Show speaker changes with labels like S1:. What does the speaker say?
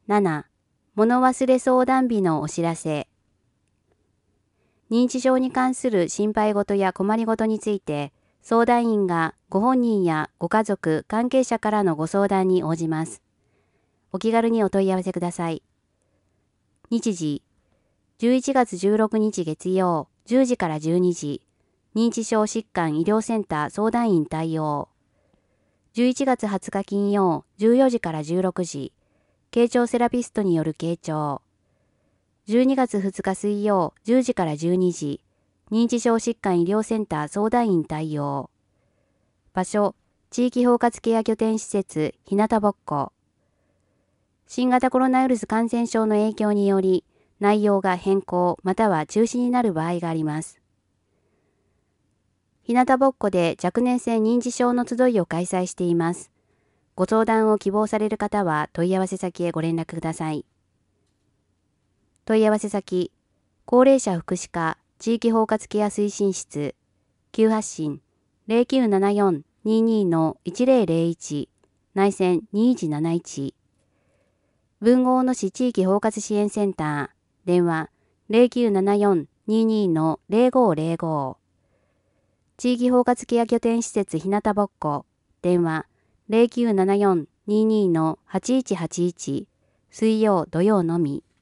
S1: 7、物忘れ相談日のお知らせ。認知症に関する心配事や困りごとについて、相談員がご本人やご家族、関係者からのご相談に応じます。お気軽にお問い合わせください。日時、11月16日月曜、10時から12時、認知症疾患医療センター相談員対応。11月20日金曜、14時から16時、傾聴セラピストによる傾聴。12月2日水曜、10時から12時、認知症疾患医療センター相談員対応。場所、地域包括ケア拠点施設、ひなたぼっこ。新型コロナウイルス感染症の影響により、内容が変更または中止になる場合があります。ひなたぼっこで若年性認知症の集いを開催しています。ご相談を希望される方は問い合わせ先へご連絡ください。問い合わせ先、高齢者福祉課地域包括ケア推進室、急発進 0974-22-1001 内線2171、豊後大野市地域包括支援センター、電話 0974-22-0505、地域包括ケア拠点施設ひなたぼっこ、電話 0974-22-8181、水曜土曜のみ。